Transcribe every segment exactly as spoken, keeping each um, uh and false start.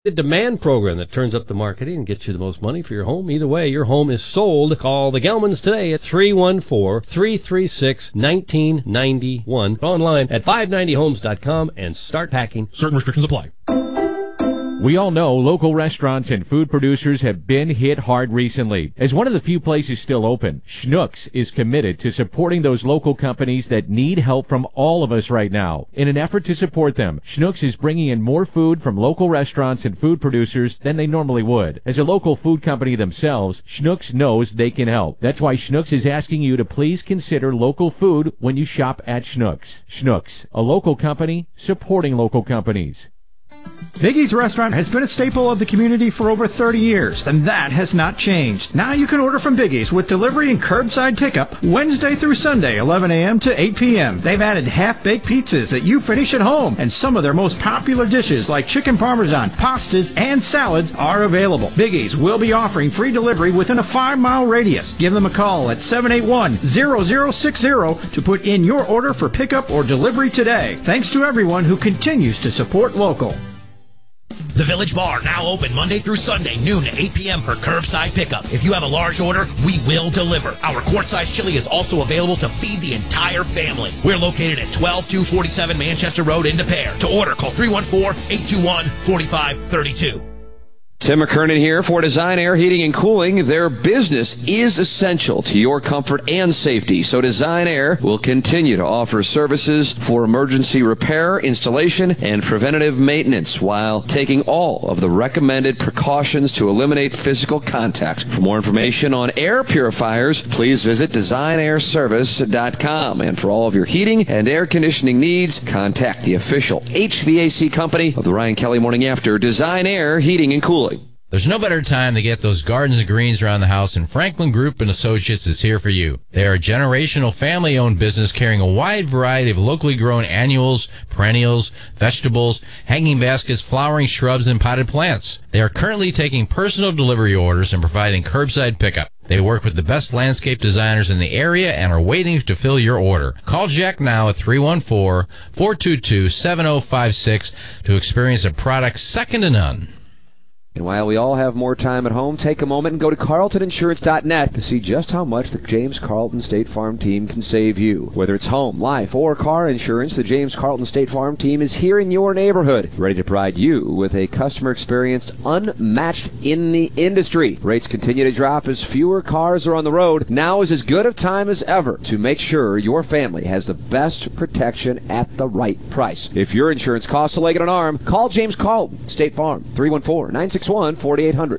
The demand program that turns up the marketing and gets you the most money for your home. Either way, your home is sold. Call the Gelmans today at three one four, three three six, one nine nine one. Online at five ninety homes dot com and start packing. Certain restrictions apply. We all know local restaurants and food producers have been hit hard recently. As one of the few places still open, Schnucks is committed to supporting those local companies that need help from all of us right now. In an effort to support them, Schnucks is bringing in more food from local restaurants and food producers than they normally would. As a local food company themselves, Schnucks knows they can help. That's why Schnucks is asking you to please consider local food when you shop at Schnucks. Schnucks, a local company supporting local companies. Biggie's Restaurant has been a staple of the community for over thirty years, and that has not changed. Now you can order from Biggie's with delivery and curbside pickup Wednesday through Sunday, eleven a.m. to eight p.m. They've added half-baked pizzas that you finish at home, and some of their most popular dishes like chicken parmesan, pastas, and salads are available. Biggie's will be offering free delivery within a five-mile radius. Give them a call at seven eight one, zero zero six zero to put in your order for pickup or delivery today. Thanks to everyone who continues to support local. The Village Bar, now open Monday through Sunday, noon to eight p.m. for curbside pickup. If you have a large order, we will deliver. Our quart-size chili is also available to feed the entire family. We're located at twelve two forty-seven Manchester Road in De Pere. To order, call three one four, eight two one, four five three two. Tim McKernan here for Design Air Heating and Cooling. Their business is essential to your comfort and safety, so Design Air will continue to offer services for emergency repair, installation, and preventative maintenance while taking all of the recommended precautions to eliminate physical contact. For more information on air purifiers, please visit design air service dot com. And for all of your heating and air conditioning needs, contact the official H V A C company of the Ryan Kelly Morning After, Design Air Heating and Cooling. There's no better time to get those gardens and greens around the house, and Franklin Group and Associates is here for you. They are a generational family-owned business carrying a wide variety of locally grown annuals, perennials, vegetables, hanging baskets, flowering shrubs, and potted plants. They are currently taking personal delivery orders and providing curbside pickup. They work with the best landscape designers in the area and are waiting to fill your order. Call Jack now at three one four, four two two, seven zero five six to experience a product second to none. And while we all have more time at home, take a moment and go to Carlton Insurance dot net to see just how much the James Carlton State Farm team can save you. Whether it's home, life, or car insurance, the James Carlton State Farm team is here in your neighborhood, ready to provide you with a customer experience unmatched in the industry. Rates continue to drop as fewer cars are on the road. Now is as good a time as ever to make sure your family has the best protection at the right price. If your insurance costs a leg and an arm, call James Carlton State Farm, three one four, nine six one, four eight zero zero.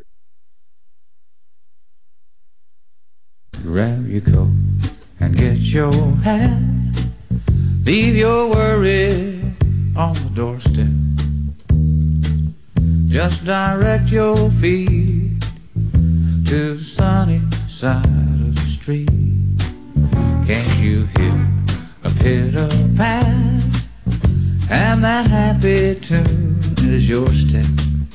Grab your coat and get your hat. Leave your worry on the doorstep. Just direct your feet to the sunny side of the street. Can't you hear a pitter-pat? And that happy tune is your step.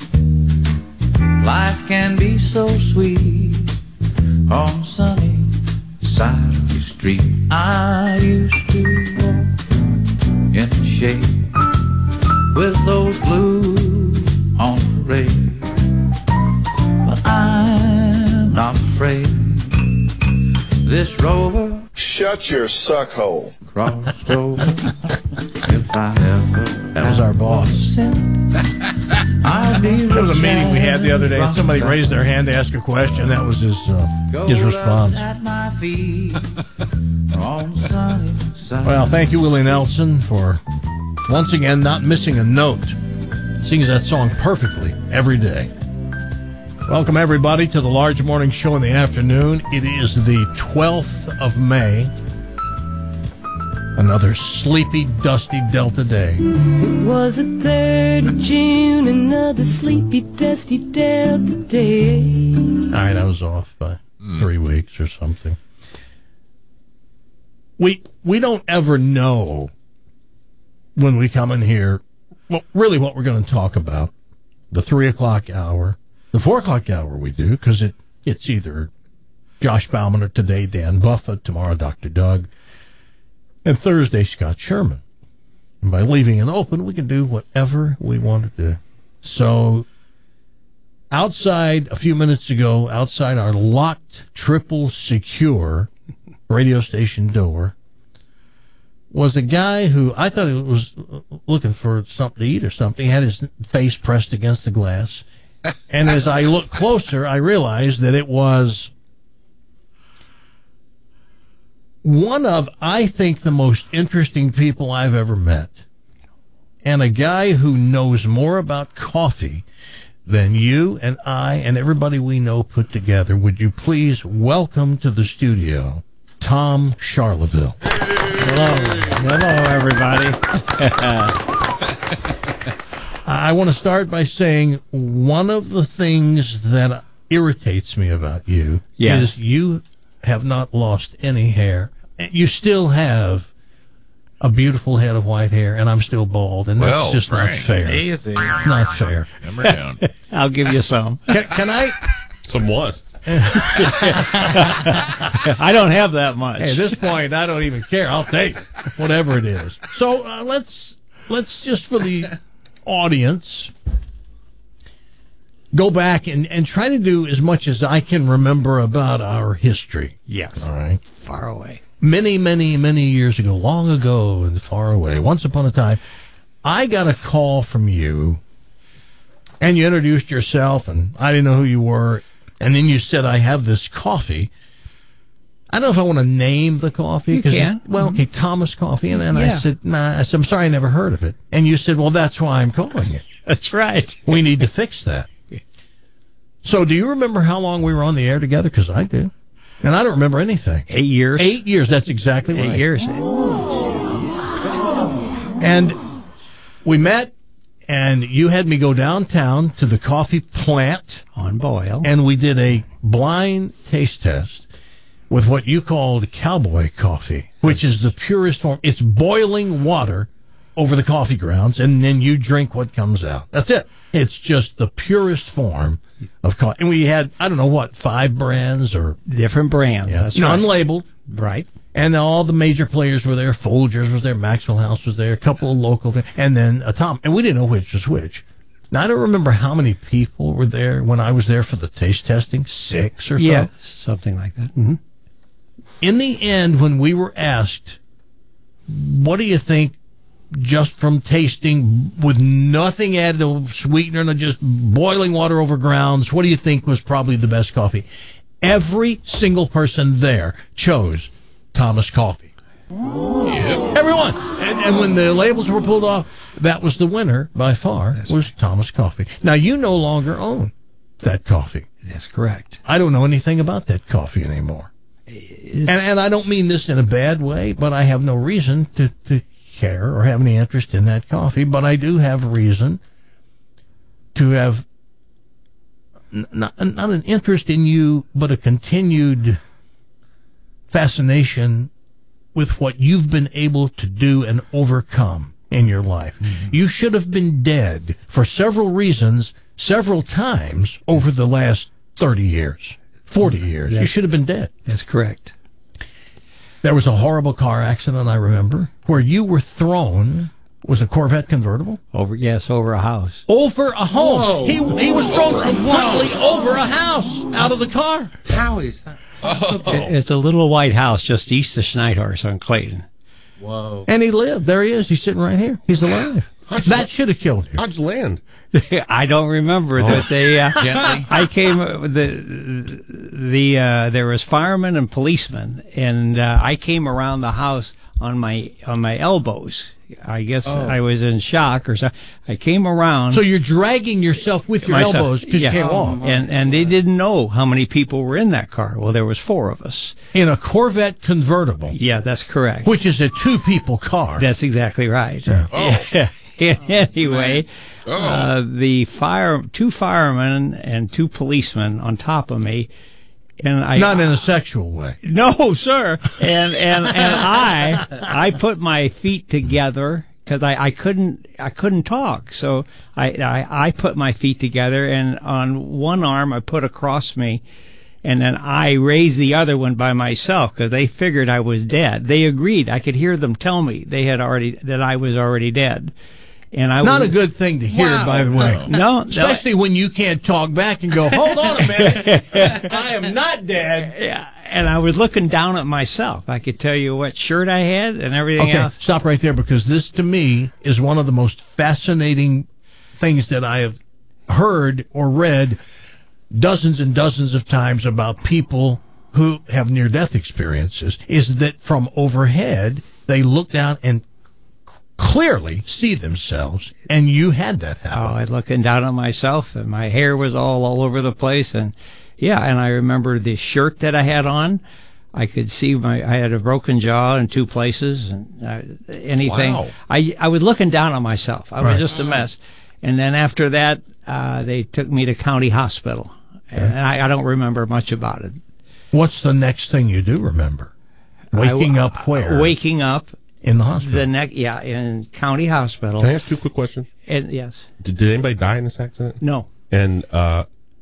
Life can be so sweet on the sunny side of the street. I used to walk in the shade with those blues on parade, but I'm not afraid. This rover, shut your suck hole, crossed over. If I ever that was our boss. There was a meeting we had the other day, and somebody raised their hand to ask a question. That was his uh, his response. Well, thank you, Willie Nelson, for once again not missing a note. Sings that song perfectly every day. Welcome, everybody, to the Large Morning Show in the afternoon. It is the twelfth of May. Another sleepy, dusty Delta day. It was the third of June, another sleepy, dusty Delta day. All right, I was off by mm. three weeks or something. We we don't ever know when we come in here, well, really what we're going to talk about. The three o'clock hour, the four o'clock hour we do, because it, it's either Josh Bauman or today Dan Buffett, tomorrow Doctor Doug, and Thursday, Scott Sherman. And by leaving it open, we can do whatever we want to do. So outside a few minutes ago, outside our locked, triple secure radio station door, was a guy who I thought he was looking for something to eat or something. He had his face pressed against the glass. And as I looked closer, I realized that it was one of, I think, the most interesting people I've ever met. And a guy who knows more about coffee than you and I and everybody we know put together. Would you please welcome to the studio Tom Charleville? Hello. Hello, everybody. I want to start by saying one of the things that irritates me about you Yeah. is you have not lost any hair. You still have a beautiful head of white hair, and I'm still bald, and Well, that's just not Frank. fair. Easy. Not fair. Hammer down. I'll give you some. Can, can I? Somewhat. I don't have that much. Hey, at this point, I don't even care. I'll take whatever it is. So uh, let's let's just for the audience go back and, and try to do as much as I can remember about our history. Yes. All right. Far away. Many, many, many years ago, long ago and far away, once upon a time, I got a call from you, and you introduced yourself, and I didn't know who you were, and then you said, I have this coffee. I don't know if I want to name the coffee. You can. Well, okay, Thomas Coffee, and then Yeah. I said, nah, I said, I'm sorry, I never heard of it. And you said, well, that's why I'm calling it. That's right. We need to fix that. So do you remember how long we were on the air together? Because I do. And I don't remember anything. Eight years. Eight years, that's exactly right. Eight years. And we met, and you had me go downtown to the coffee plant. On Boyle. And we did a blind taste test with what you called cowboy coffee, which is the purest form. It's boiling water over the coffee grounds, and then you drink what comes out. That's it. It's just the purest form of coffee. And we had, I don't know what, five brands or... Different brands. Yeah, That's right. non-labeled. Right. And all the major players were there. Folgers was there. Maxwell House was there. A couple of local. And then a Tom. And we didn't know which was which. Now, I don't remember how many people were there when I was there for the taste testing. Six or so. Yeah, something like that. Mm-hmm. In the end, when we were asked, what do you think, just from tasting with nothing added to sweetener and just boiling water over grounds, what do you think was probably the best coffee? Every single person there chose Thomas Coffee. Yep. Everyone. And, and when the labels were pulled off, that was the winner by far. That's was right. Thomas Coffee. Now, you no longer own that coffee. That's correct. I don't know anything about that coffee anymore. And, and I don't mean this in a bad way, but I have no reason to, to care or have any interest in that coffee. But I do have reason to have n- not, not an interest in you, but a continued fascination with what you've been able to do and overcome in your life. Mm-hmm. You should have been dead for several reasons, several times over the last thirty years, forty years. That's, you should have been dead. That's correct. There was a horrible car accident, I remember, where you were thrown. Was a Corvette convertible? Over, yes, over a house. Over a home. Whoa. He he was thrown completely over a house out of the car. How is that? Oh. It's a little white house just east of Schneidhorst on Clayton. Whoa. And he lived. There he is. He's sitting right here. He's alive. How'd that should have killed him. How'd you land? I don't remember oh. that they. Uh, Gently. I came the the uh, there was firemen and policemen, and uh, I came around the house on my on my elbows. I guess oh. I was in shock or something. I came around. So you're dragging yourself with your myself, elbows because yeah. you can't walk. And and they didn't know how many people were in that car. Well, there was four of us. In a Corvette convertible. Yeah, that's correct. Which is a two-people car. That's exactly right. Yeah. Oh. Anyway, oh. uh, the fire, two firemen and two policemen on top of me. And I, Not in a sexual way. No, sir. And and and I I put my feet together because I, I couldn't I couldn't talk. So I, I I put my feet together, and on one arm I put across me, and then I raised the other one by myself because they figured I was dead. They agreed. I could hear them tell me they had already that I was already dead. And I Not was, a good thing to hear, Wow. by the way. No, no. Especially when you can't talk back and go, hold on a minute, I am not dead. Yeah, and I was looking down at myself. I could tell you what shirt I had and everything Okay, else. stop right there, because this, to me, is one of the most fascinating things that I have heard or read dozens and dozens of times about people who have near-death experiences, is that from overhead, they look down and clearly see themselves, and you had that happen. Oh, I was looking down on myself, and my hair was all all over the place, and yeah, and I remember the shirt that I had on. I could see my I had a broken jaw in two places, and uh, anything. Wow. I I was looking down on myself. I was Right. just a mess. And then after that, uh, they took me to county hospital, and I, I don't remember much about it. What's the next thing you do remember? Waking I- up where? Uh, Waking up in the hospital. the next, yeah, in county hospital. Can I ask two quick questions? And yes, Did, did anybody die in this accident? no. And uh,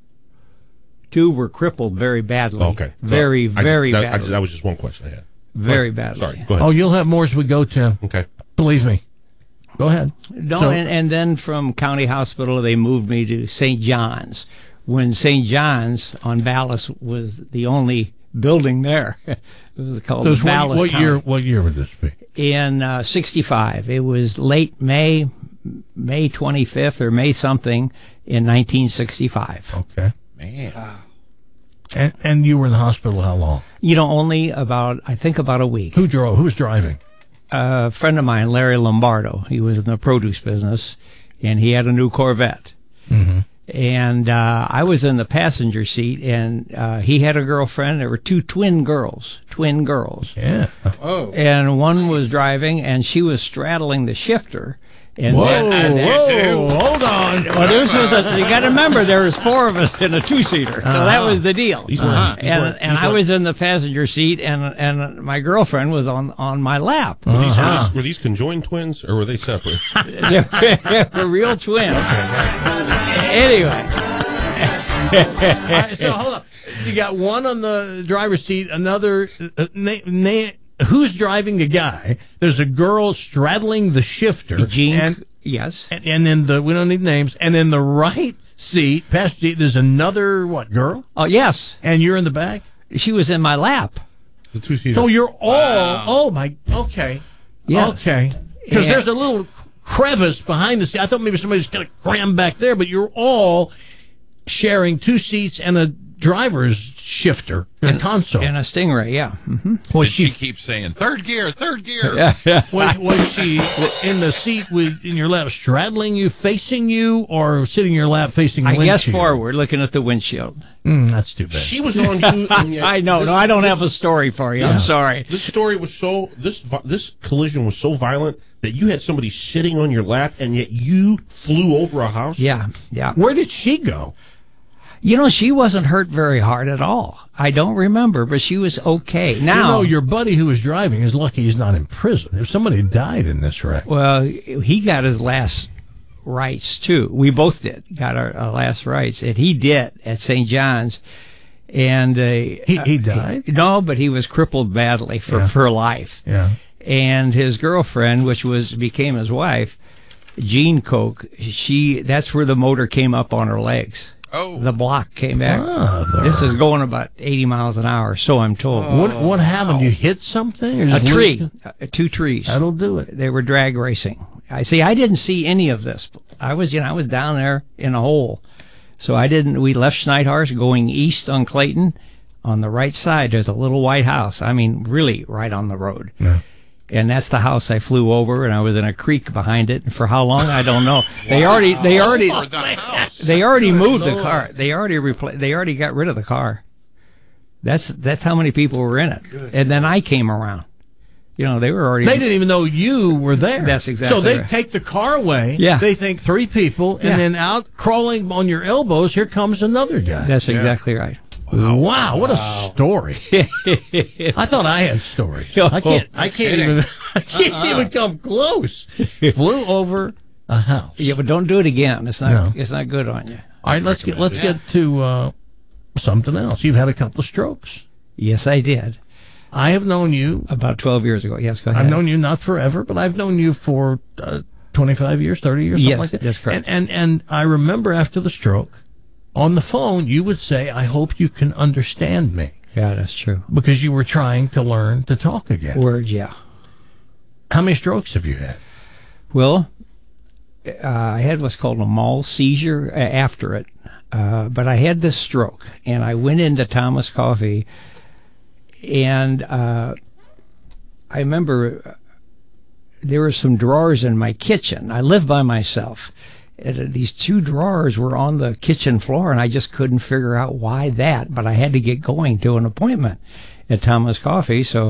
Two were crippled very badly. okay, Very, So I very just, that, I badly. just, that was just one question I had. Very Oh, badly. Sorry, go ahead. Oh, you'll have more as we go, Tim. Okay. Believe me. Go ahead. No, So- and, and then from county hospital they moved me to Saint John's. When Saint John's on Ballas was the only building there. It was called So the it's what, Ballas what County. year? What year would this be? In uh, sixty-five. It was late May, May twenty-fifth or May something in nineteen sixty-five. Okay. Man. And and you were in the hospital how long? You know, only about I think about a week. Who drove? Who was driving? A friend of mine, Larry Lombardo. He was in the produce business, and he had a new Corvette. Mm-hmm. And uh, I was in the passenger seat, and uh, he had a girlfriend. There were two twin girls, twin girls. Yeah. Oh. And one was driving, and she was straddling the shifter. And Whoa, then, whoa, hold on. well, this was a, you got to remember there was four of us in a two-seater, so that was the deal. These weren't- Uh-huh. these And weren't- and these I weren't- was in the passenger seat, and and my girlfriend was on on my lap. Were these, were, Uh-huh. these, were these conjoined twins or were they separate? They were real twins. Anyway. All right, so hold on. You got one on the driver's seat, another. Uh, na- na- who's driving the guy? There's a girl straddling the shifter. Jean, and, yes. and and then the we don't need names. And in the right seat, passenger seat, there's another what girl? Oh yes, And you're in the back. she was in my lap. The two seater. So you're all. Wow. Oh my. Okay. Yes. Okay. Because Yeah. there's a little crevice behind the seat. I thought maybe somebody's gonna cram back there, but you're all sharing two seats and a driver's shifter, a console. In a Stingray, yeah. Mm-hmm. Was Did she she keep saying third gear, third gear? Yeah, yeah. was, was she in the seat with in your lap, straddling you, facing you, or sitting in your lap facing the I guess windshield? forward, looking at the windshield. Mm, that's too bad. She was on you. And yet, I know. this- No, I don't this- have a story for you. Yeah. I'm sorry. This story was so this vi- this collision was so violent that you had somebody sitting on your lap, and yet you flew over a house. Yeah, yeah. Where did she go? You know, she wasn't hurt very hard at all. I don't remember, but she was okay. Now, You know, your buddy who was driving is lucky he's not in prison. If somebody died in this wreck. well, he got his last rites too. We both did got our, our last rites, and he did at Saint John's. And uh, He he died. no, but he was crippled badly for Yeah. for life. Yeah. And his girlfriend, which was became his wife, Jean Koch, she that's where the motor came up on her legs. Oh. The block came back. Mother. This is going about eighty miles an hour, so I'm told. What what happened? You hit something? Or A just tree, lose- uh, two trees. That'll do it. They were drag racing. I see. I didn't see any of this. I was, you know, I was down there in a hole, so I didn't. We left Schneidhorst going east on Clayton. On the right side, there's a little white house. I mean, really right on the road. Yeah. And that's the house I flew over, and I was in a creek behind it. And for how long, I don't know. They already, they already, Over the house. they already moved the Lord. car. They already repla- They already got rid of the car. That's that's how many people were in it. And then I came around. You know, they were already. They didn't even know you were there. That's exactly So they right. take the car away. Yeah. They think three people, and Yeah. then out crawling on your elbows, here comes another guy. That's exactly right. Wow, what a story! I thought I had stories. I can't. I can't kidding. even. I can't Uh-uh. even come close. Flew over a house. Yeah, but don't do it again. It's not. No. It's not good on you. All right, let's get let's get to uh, something else. You've had a couple of strokes. Yes, I did. I have known you. About twelve years ago. Yes, go ahead. I've known you not forever, but I've known you for uh, twenty-five years, thirty years, something Yes, like that. that's correct. And, and and I remember after the stroke, on the phone, you would say, "I hope you can understand me," Yeah, that's true. because you were trying to learn to talk again. Words, yeah. How many strokes have you had? Well, uh, I had what's called a Mall seizure uh, after it, uh, but I had this stroke, and I went into Thomas Coffee, and uh, I remember there were some drawers in my kitchen. I lived by myself. And these two drawers were on the kitchen floor, and I just couldn't figure out why that, but I had to get going to an appointment at Thomas Coffee, so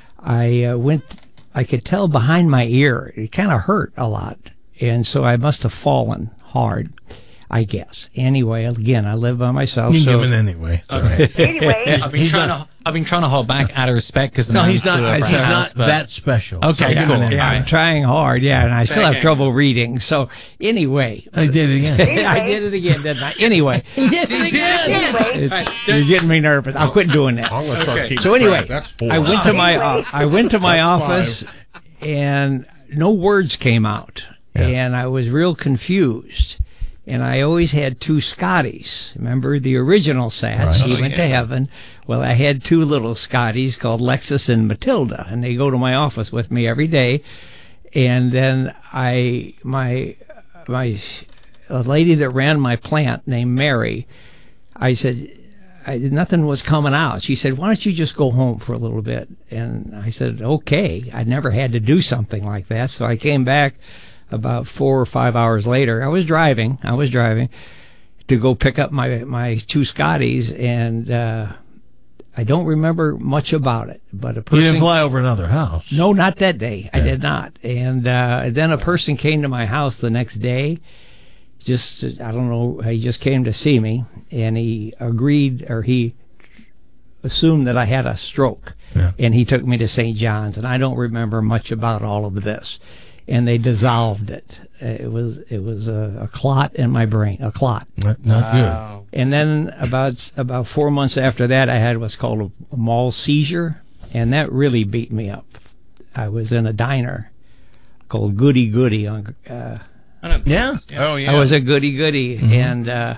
I uh, went. I could tell behind my ear. It kind of hurt a lot, and so I must have fallen hard, I guess. Anyway, again, I live by myself. You can so give it anyway. Anyway, I've been He's trying not- to I've been trying to hold back out of respect because No, he's not. He's not that special. Okay, So cool. give it Yeah, anyway. I'm trying hard, yeah, and I still have Okay. trouble reading. So anyway, I did it again. I did it again, didn't I? Anyway, He did it again. it's- you're getting me nervous. I'll quit doing that. I'm gonna start Okay. keeping So anyway, track. That's four. I went to my Oh. uh, I went to my That's office, and no words came out, Yeah. and I was real confused. And I always had two Scotties. Remember the original Sats? Right. He Oh, went yeah. to heaven. Well, I had two little Scotties called Lexus and Matilda, and they go to my office with me every day. And then I, my, my, a lady that ran my plant named Mary, I said, I, nothing was coming out. She said, "Why don't you just go home for a little bit?" And I said, "Okay." I never had to do something like that, so I came back about four or five hours later. I was driving. I was driving to go pick up my my two Scotties, and uh, I don't remember much about it. But a You person didn't fly over another house. no, not that day. I Yeah. did not. And uh, then a person came to my house the next day. Just, I don't know, he just came to see me, and he agreed, or he assumed that I had a stroke. Yeah. And he took me to Saint John's, and I don't remember much about all of this. And they dissolved it. Uh, It was it was a, a clot in my brain, a clot. Not, not good. And then about about four months after that, I had what's called a, a mall seizure, and that really beat me up. I was in a diner called Goody Goody on. Uh, Yeah. Oh yeah. I was a Goody Goody, Mhm. and uh,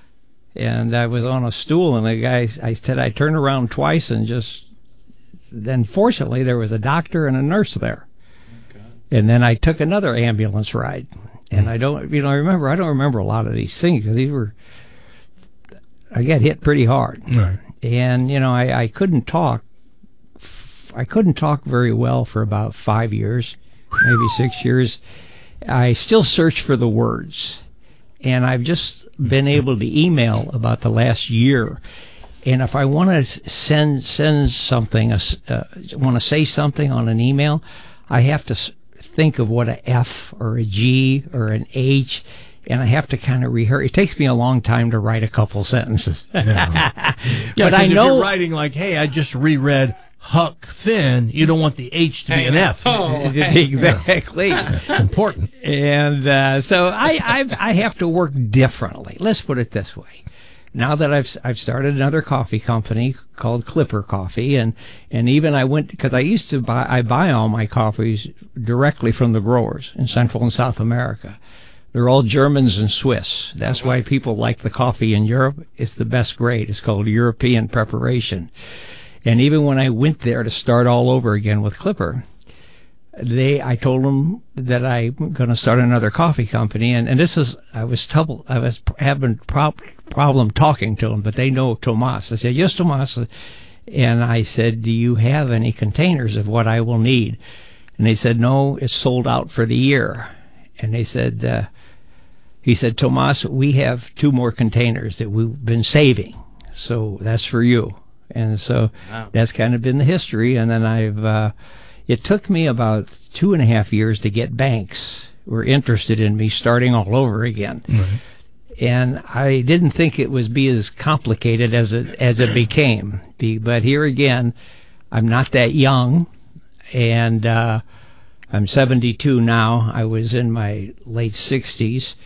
and I was on a stool, and the guy, I said I turned around twice, and just then fortunately there was a doctor and a nurse there. And then I took another ambulance ride, and I don't, you know, I remember I don't remember a lot of these things because these were, I got hit pretty hard, Right. and you know I, I couldn't talk, I couldn't talk very well for about five years, maybe six years. I still search for the words, and I've just been able to email about the last year. And if I want to send send something, uh, want to say something on an email, I have to s- think of what a F or a G or an H, and I have to kind of rehearse. It takes me a long time to write a couple sentences. Yeah. But I if know you're writing like, "Hey, I just reread Huck Finn," you don't want the H to be an F. exactly. It's important. And uh, so I I've, I have to work differently. Let's put it this way. Now that I've I've started another coffee company called Clipper Coffee, and and even I went because I used to buy I buy all my coffees directly from the growers in Central and South America. They're all Germans and Swiss. That's why people like the coffee in Europe. It's the best grade. It's called European preparation. And even when I went there to start all over again with Clipper, they I told them that I'm going to start another coffee company, and, and this is I was trouble I was having prob- problem talking to them, but they know Tomas. I said, "Yes, Tomas," and I said, "Do you have any containers of what I will need?" And they said, "No, it's sold out for the year." And they said, uh, he said, "Tomas, we have two more containers that we've been saving, so that's for you." And so Wow. that's kind of been the history. And then I've, uh, it took me about two and a half years to get banks were interested in me starting all over again. Right. And I didn't think it was be as complicated as it, as it became. Be, but here again, I'm not that young, and, uh, I'm seventy-two now. I was in my late sixties.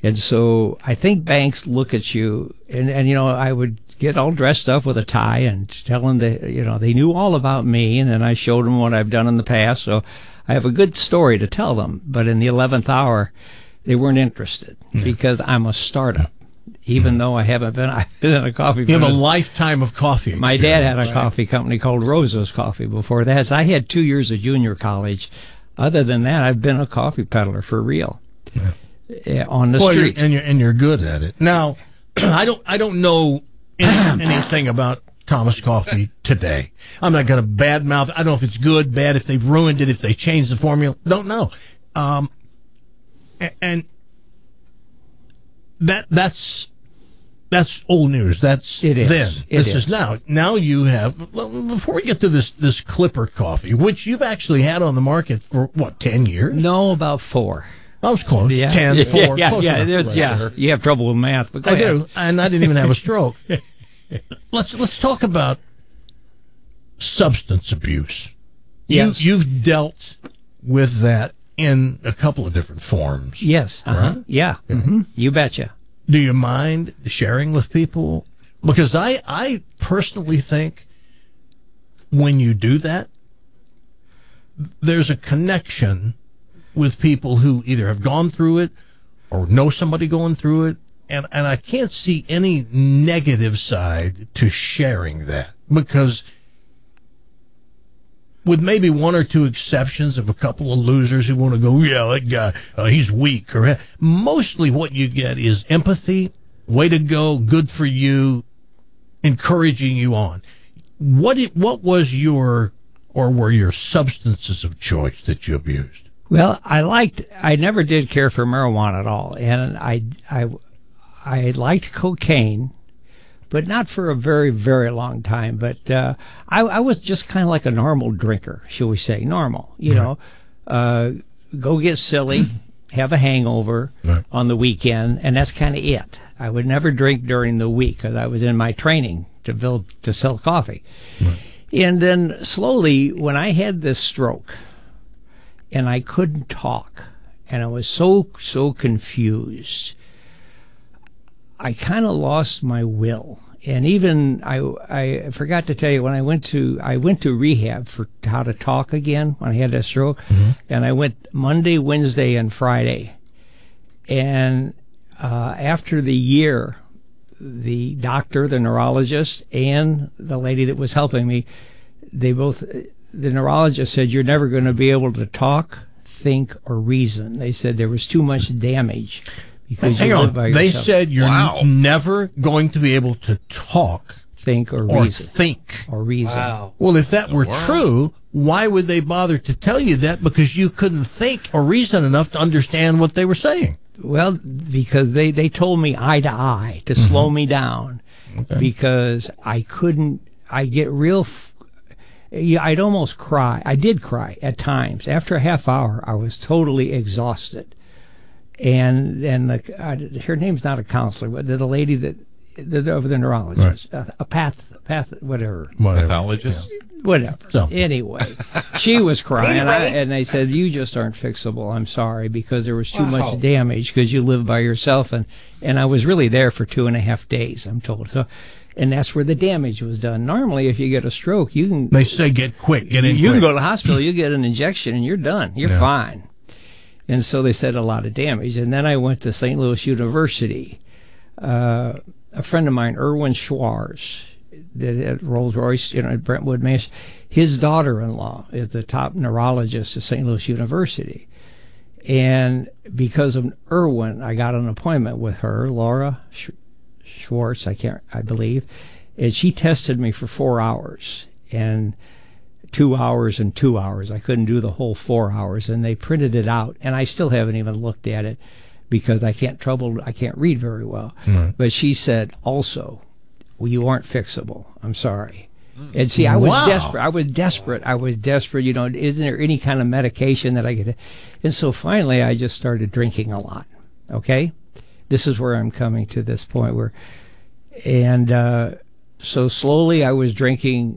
And so I think banks look at you, and, and you know, I would get all dressed up with a tie and tell them that, you know, they knew all about me, and then I showed them what I've done in the past. So I have a good story to tell them. But in the eleventh hour, they weren't interested Yeah. because I'm a startup. Even though I haven't been, I've been in a coffee. You have a business. lifetime of coffee. My dad had a right? coffee company called Rosa's Coffee before that. So I had two years of junior college. Other than that, I've been a coffee peddler for real. Yeah. Yeah, on the well, you're, street. and you're and you're good at it. Now, I don't I don't know any, anything about Thomas Coffee today. I'm not going to badmouth. I don't know if it's good, bad, if they've ruined it, if they changed the formula. Don't know. Um, and, and that that's that's old news. That's It is. then. It this is. is now. Now you have. Before we get to this this Clipper coffee, which you've actually had on the market for what ten years? No, about four. I was close. Yeah, Ten, yeah, four. yeah, close yeah. enough. There's, Right yeah. there. You have trouble with math, but go I ahead. do, and I didn't even have a stroke. let's let's talk about substance abuse. Yes. You, you've dealt with that in a couple of different forms. Yes. Uh-huh. Right? Yeah. Mm-hmm. You betcha. Do you mind sharing with people? Because I I personally think when you do that, there's a connection with people who either have gone through it or know somebody going through it, and, and I can't see any negative side to sharing that, because with maybe one or two exceptions of a couple of losers who want to go, yeah, that guy, uh, he's weak, or mostly what you get is empathy, way to go, good for you, encouraging you on. What it, what was your, or were your substances of choice that you abused? Well, I liked. I never did care for marijuana at all, and I, I, I liked cocaine, but not for a very, very long time. But uh, I, I was just kind of like a normal drinker, shall we say, normal. You Right. know, uh, go get silly, have a hangover Right. on the weekend, and that's kind of it. I would never drink during the week because I was in my training to build to sell coffee. Right. And then slowly, when I had this stroke, and I couldn't talk, and I was so, so confused, I kind of lost my will. And even, I, I forgot to tell you, when I went to, I went to rehab for how to talk again when I had that stroke, Mm-hmm. and I went Monday, Wednesday, and Friday. And uh, after the year, the doctor, the neurologist, and the lady that was helping me, they both, the neurologist said, you're never going to be able to talk, think, or reason. They said there was too much damage because Hang you on. live by They yourself. said you're Wow. n- never going to be able to talk think or, or reason. think. Or reason. Well, if that were Wow. true, why would they bother to tell you that? Because you couldn't think or reason enough to understand what they were saying. Well, because they, they told me eye to eye to slow me down Okay. because I couldn't, I get real, f- yeah, I'd almost cry. I did cry at times. After a half hour, I was totally exhausted. And then the, uh, her name's not a counselor, but the, the lady that, the, of the neurologist, uh, a path, path, whatever. Whatever. Pathologist? Whatever. So. Anyway, she was crying, and, I, and they said, you just aren't fixable. I'm sorry, because there was too Wow. much damage because you live by yourself. And, and I was really there for two and a half days, I'm told. So, and that's where the damage was done. Normally, if you get a stroke, you can They say get quick, get in you quick. can go to the hospital, you get an injection, and you're done. You're Yeah. fine. And so they said a lot of damage. And then I went to Saint Louis University. Uh, a friend of mine, Erwin Schwarz, that at Rolls Royce, you know, at Brentwood, Mass. His daughter-in-law is the top neurologist at Saint Louis University. And because of Erwin, I got an appointment with her, Laura Sch- Schwartz, I can't, I believe, and she tested me for four hours and two hours and two hours. I couldn't do the whole four hours, and they printed it out, and I still haven't even looked at it because I can't trouble, I can't read very well. Right. But she said also, well, you aren't fixable. I'm sorry. And see, I was Wow. desperate. I was desperate. I was desperate. You know, isn't there any kind of medication that I could? And so finally, I just started drinking a lot. Okay, this is where I'm coming to this point where, and uh, so slowly I was drinking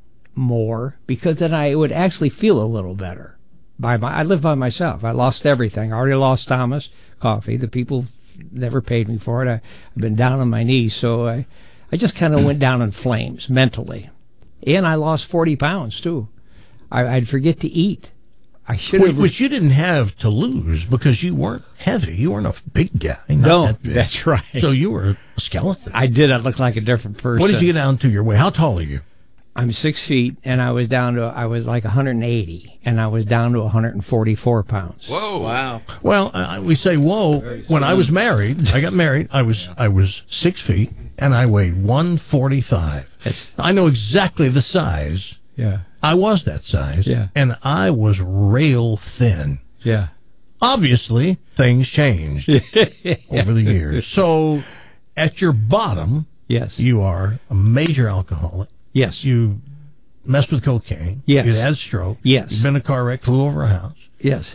more because then I would actually feel a little better. By my, I live by myself. I lost everything. I already lost Thomas Coffee. The people never paid me for it. I, I've been down on my knees, so I, I just kind of went down in flames mentally. And I lost forty pounds, too. I, I'd forget to eat. I should have. Which you didn't have to lose because you weren't heavy. You weren't a big guy. Not no, that big. That's right. So you were a skeleton. I did. I looked like a different person. What did you get down to your weight? How tall are you? I'm six feet, and I was down to, I was like one hundred eighty, and I was down to one hundred forty-four pounds. Whoa. Wow. Well, uh, we say whoa. When I was married, I got married, I was I was six feet, and I weighed one forty-five. That's, I know exactly the size. Yeah. I was that size. Yeah. And I was rail thin. Yeah. Obviously, things changed over the years. So, at your bottom, yes, you are a major alcoholic. Yes. You messed with cocaine. Yes. You had a stroke. Yes. You've been in a car wreck, flew over a house. Yes.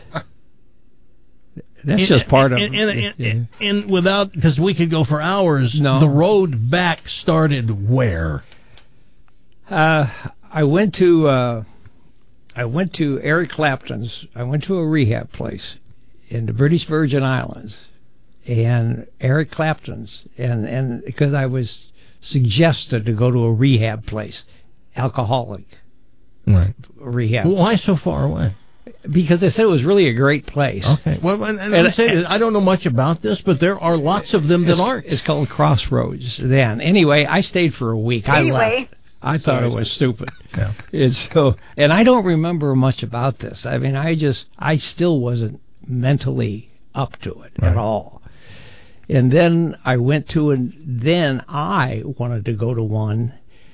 That's and, just part and, of it. And, and, and, and without, because we could go for hours, no. The road back started where? Uh, I went to uh, I went to Eric Clapton's. I went to a rehab place in the British Virgin Islands, and Eric Clapton's, and and because I was suggested to go to a rehab place, alcoholic right. rehab. Well, why so far away? Because they said it was really a great place. Okay. Well, and, and, and I'm saying, I don't know much about this, but there are lots of them that it's, aren't. It's called Crossroads then. Anyway, I stayed for a week. Anyway. I left. I thought Sorry, it was stupid. Yeah. And so, and I don't remember much about this. I mean, I just, I still wasn't mentally up to it right. at all. And then I went to, and then I wanted to go to one.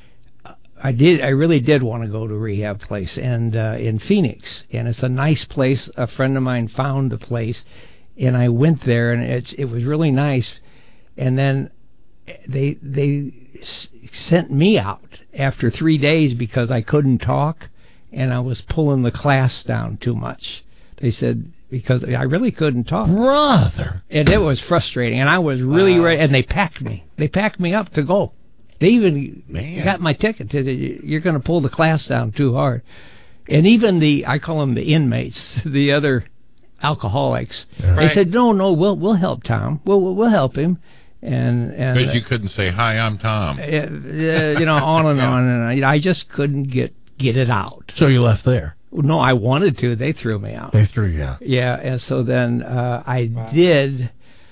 I did, I really did want to go to a rehab place, and uh, in Phoenix, and it's a nice place. A friend of mine found the place, and I went there, and it's, it was really nice. And then they, they sent me out after three days because I couldn't talk and I was pulling the class down too much. They said because I really couldn't talk. Brother. And it was frustrating, and I was really wow. ready, and they packed me. They packed me up to go. They even Man. got my ticket. You're going to pull the class down too hard. And even the, I call them the inmates, the other alcoholics, Yeah. they Right. said, no, no, we'll we'll help Tom. We'll we'll, we'll help him. And and Because you couldn't say, hi, I'm Tom. uh, uh, you know, on and on, and I, you know, I just couldn't get get it out. So you left there. No, I wanted to. They threw me out. They threw you out. Yeah, and so then uh, I did.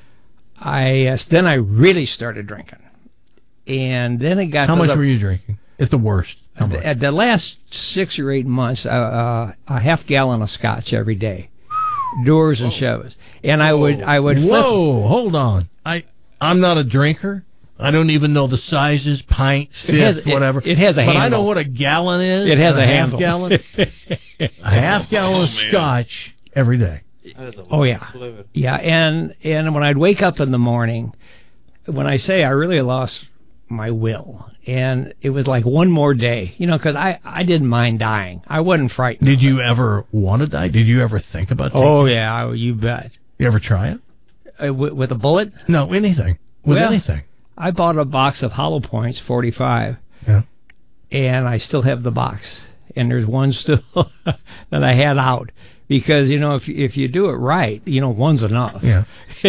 I uh, then I really started drinking, and then it got. How to much the, were you drinking at the worst? How much? At the last six or eight months, uh, uh, a half gallon of scotch every day, doors and shows, and I would I would. Flip. Whoa, hold on. I I'm not a drinker. I don't even know the sizes, pint, fifth, It has- whatever. It, it has a but handle. I know what a gallon is. It has and a, half handle. gallon. A half gallon of Oh, man. scotch every day. Oh yeah, yeah, and and when I'd wake up in the morning, when I say I really lost my will, and it was like one more day, you know, because I I didn't mind dying. I wasn't frightened. Did you ever want to die? Did you ever think about taking Oh it? yeah, I, you bet. You ever try it? Uh, with, with a bullet? No, anything. With Well, anything. I bought a box of Hollow Points, forty-five, Yeah. and I still have the box. And there's one still that I had out because you know if if you do it right, you know one's enough. Yeah.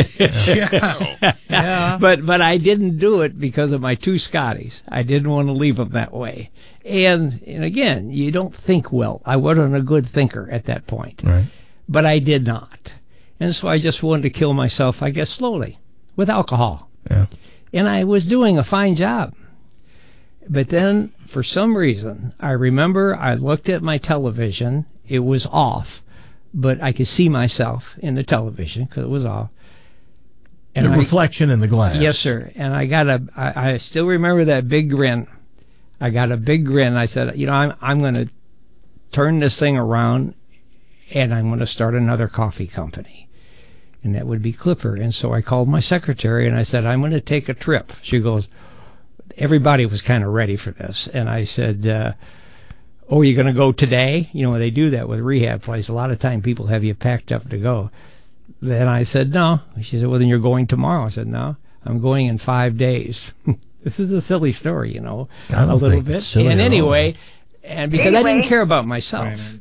yeah. Yeah. But but I didn't do it because of my two Scotties. I didn't want to leave them that way. And and again, you don't think well. I wasn't a good thinker at that point. Right. But I did not. And so I just wanted to kill myself, I guess, slowly with alcohol. Yeah. And I was doing a fine job. But then, for some reason, I remember I looked at my television. It was off, but I could see myself in the television because it was off. The I, reflection in the glass. Yes, sir. And I got a. I, I still remember that big grin. I got a big grin. I said, you know, I'm I'm going to turn this thing around, and I'm going to start another coffee company. And that would be Clipper. And so I called my secretary and I said, I'm going to take a trip. She goes, everybody was kind of ready for this. And I said, uh, oh, you're going to go today? You know, they do that with rehab place. A lot of time people have you packed up to go. Then I said, no. She said, well, then you're going tomorrow. I said, no, I'm going in five days. This is a silly story, you know, I don't a little think bit. it's silly And at anyway, all. and because I Anyway. didn't care about myself. Right.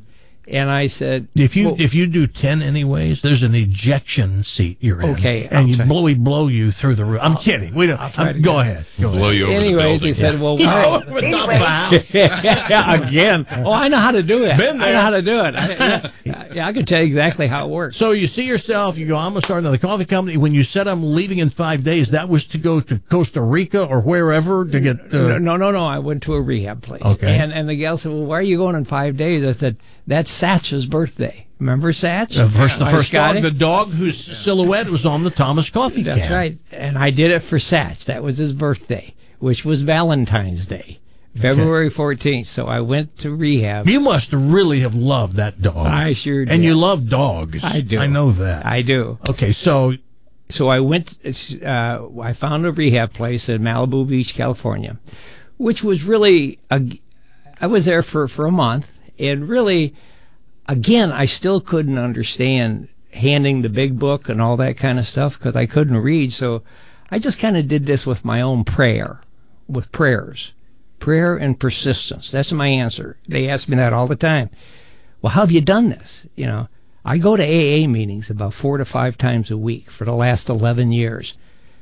And I said, if you well, if you do ten anyways, there's an ejection seat you're in. Okay, and I'll you try. blow we blow you through the roof. I'm kidding. We don't. I'm, go ahead. Go Blow ahead. you over anyways, the he building. said, well, Yeah, why? over the top of the house. yeah, again. Oh, I know how to do it. Been there. I know how to do it. I, yeah, yeah, I can tell you exactly how it works. So you see yourself, you go, I'm going to start another coffee company. When you said I'm leaving in five days, that was to go to Costa Rica or wherever to get... Uh, no, no, no. I went to a rehab place. Okay. And, and the gal said, well, why are you going in five days? I said, that's Satch's birthday. Remember Satch? The first, the My first dog, Scotty? the dog whose silhouette was on the Thomas coffee That's can. right. And I did it for Satch. That was his birthday, which was Valentine's Day, February fourteenth. So I went to rehab. You must really have loved that dog. I sure did. And you love dogs. I do. I know that. I do. Okay, so... So I went, uh, I found a rehab place in Malibu Beach, California, which was really, a, I was there for, for a month, and really, again, I still couldn't understand handing the big book and all that kind of stuff because I couldn't read. So I just kind of did this with my own prayer, with prayers, prayer and persistence. That's my answer. They ask me that all the time. Well, how have you done this? You know, I go to A A meetings about four to five times a week for the last eleven years.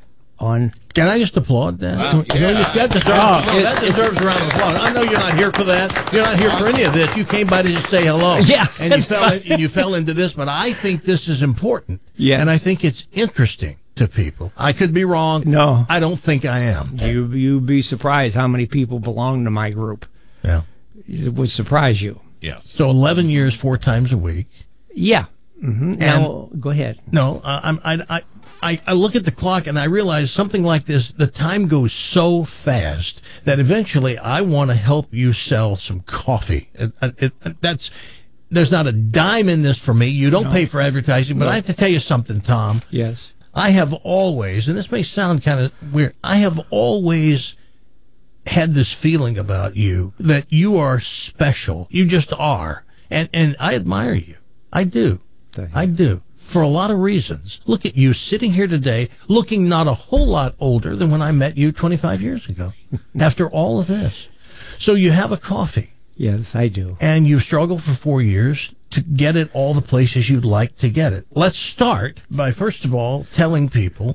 On Can I just applaud that? Wow, You know, yeah. that deserves, Oh, no, it- that deserves a round of applause. I know you're not here for that. You're not here for any of this. You came by to just say hello. Yeah, And you that's fell in, and you fell into this, but I think this is important. Yeah. And I think it's interesting to people. I could be wrong. No. I don't think I am. You you'd be surprised how many people belong to my group. Yeah. It would surprise you. Yeah. So eleven years, four times a week. Yeah. Mm-hmm. Now go ahead. No, uh, I'm, I, I, I, I look at the clock and I realize something like this, the time goes so fast that eventually I want to help you sell some coffee. It, it, it, that's, there's not a dime in this for me. You don't No. pay for advertising, but No. I have to tell you something, Tom. Yes. I have always, and this may sound kind of weird, I have always had this feeling about you that you are special. You just are. And, and I admire you. I do. I do. For a lot of reasons. Look at you sitting here today looking not a whole lot older than when I met you twenty-five years ago. After all of this. So you have a coffee. Yes, I do. And you've struggled for four years to get it all the places you'd like to get it. Let's start by, first of all, telling people,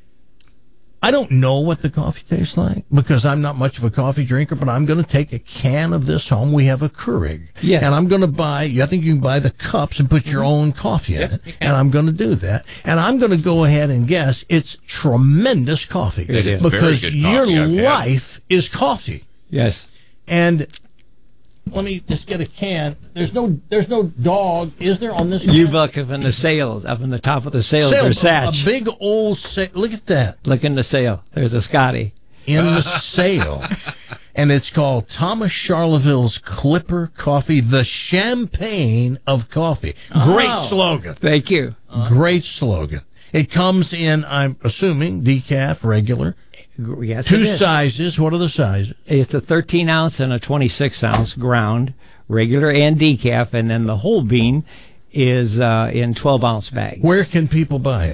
I don't know what the coffee tastes like because I'm not much of a coffee drinker, but I'm going to take a can of this home. We have a Keurig. Yes. And I'm going to buy, I think you can buy the cups and put your own coffee in it. And I'm going to do that. And I'm going to go ahead and guess it's tremendous coffee. It is. Because Very good your coffee. I've had it. life is coffee. Yes. And let me just get a can. There's no there's no dog, is there, on this can? You look up in the sails, up in the top of the sails, Sail, there's a, Satch. a big old sail. Look at that. Look in the sail. There's a Scotty. In the sail. And it's called Thomas Charleville's Clipper Coffee, the champagne of coffee. Great Oh. slogan. Thank you. Great slogan. It comes in, I'm assuming, decaf, regular. Yes, Two it is. sizes. What are the sizes? It's a thirteen ounce and a twenty-six ounce ground, regular and decaf, and then the whole bean is uh, in twelve ounce bags. Where can people buy it?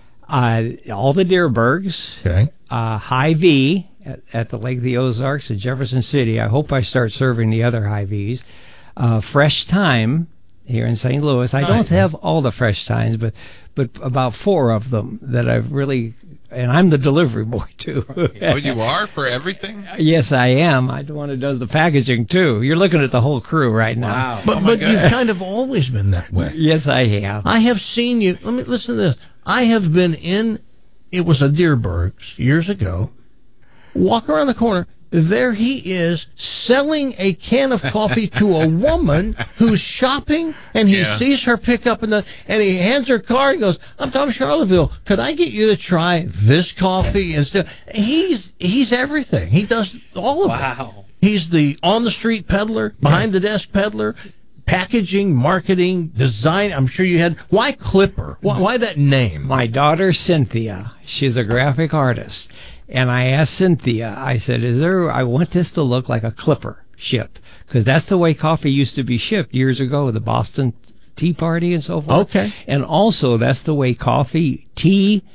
Uh, all the Deerbergs, Okay. uh, Hy-Vee at, at the Lake of the Ozarks in Jefferson City. I hope I start serving the other Hy-Vees. Uh, Fresh Time here in Saint Louis. I don't Nice. have all the Fresh Times, but but about four of them that I've really, and I'm the delivery boy too. Oh, you are for everything? Yes, I am. I'm the one who does the packaging too. You're looking at the whole crew right now. But Oh, my but God. you've kind of always been that way. Yes, I have. I have seen you. Let me listen to this. I have been in. It was a Deerbergs years ago. Walk around the corner. There he is selling a can of coffee to a woman who's shopping, and he Yeah. sees her pick up, and, the, and he hands her a card and goes, "I'm Tom Charleville. Could I get you to try this coffee instead?" He's he's everything. He does all of it. Wow. He's the on the street peddler, behind the desk peddler. Packaging, marketing, design. I'm sure you had. Why Clipper? Why, why that name? My daughter Cynthia, she's a graphic artist, and I asked Cynthia, I said, "Is there? I want this to look like a Clipper ship, because that's the way coffee used to be shipped years ago, the Boston Tea Party and so forth. Okay. And also that's the way coffee, tea,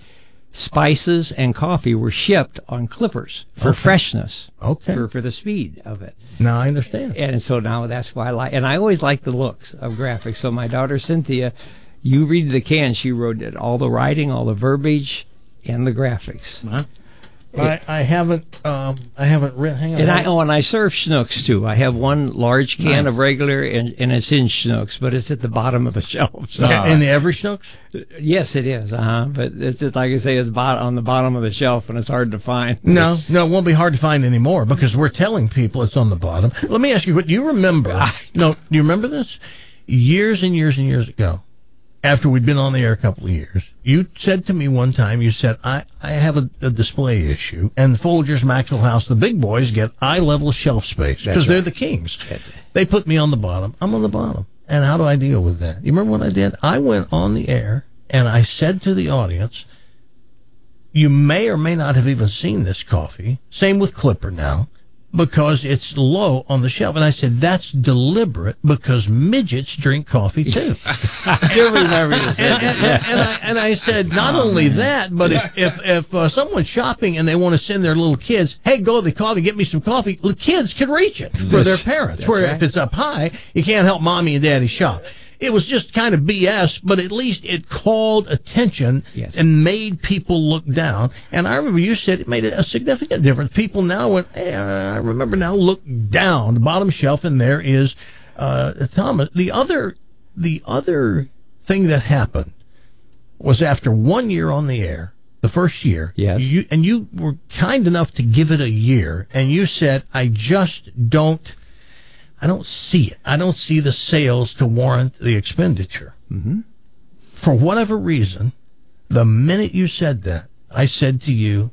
spices and coffee were shipped on clippers for Okay. freshness, Okay. for, for the speed of it. Now I understand. And so now that's why I like, and I always like the looks of graphics. So my daughter Cynthia, you read the can, she wrote it, all the writing, all the verbiage, and the graphics. Huh? I, I haven't um I haven't read. Hang on. And I oh, and I serve Schnucks too. I have one large can Nice. of regular, and, and it's in Schnucks, but it's at the bottom of the shelf. So. In every Schnucks? Yes, it is. Uh huh. But it's just like I say, it's bot- on the bottom of the shelf, and it's hard to find. No, It's- no, it won't be hard to find anymore because we're telling people it's on the bottom. Let me ask you, what do you remember? No, do you remember this? Years and years and years ago, after we'd been on the air a couple of years, you said to me one time, you said, I, I have a, a display issue, and Folgers, Maxwell House, the big boys get eye-level shelf space because That's they're right. the kings. They put me on the bottom. I'm on the bottom. And how do I deal with that? You remember what I did? I went on the air, and I said to the audience, you may or may not have even seen this coffee. Same with Clipper now, because it's low on the shelf. And I said, that's deliberate because midgets drink coffee too. I do remember you said and, that. and, and, I, and I said, not only that, but if if, if uh, someone's shopping and they want to send their little kids, hey, go to the coffee, get me some coffee, the kids can reach it for Yes. their parents. That's Where right. if it's up high, you can't help mommy and daddy shop. It was just kind of B S, but at least it called attention Yes. and made people look down. And I remember you said it made a significant difference. People now went, hey, I remember now, look down the bottom shelf, and there is uh, Thomas. The other, the other thing that happened was after one year on the air, the first year, Yes. you, and you were kind enough to give it a year, and you said, I just don't. I don't see it. I don't see the sales to warrant the expenditure. Mm-hmm. For whatever reason, the minute you said that, I said to you,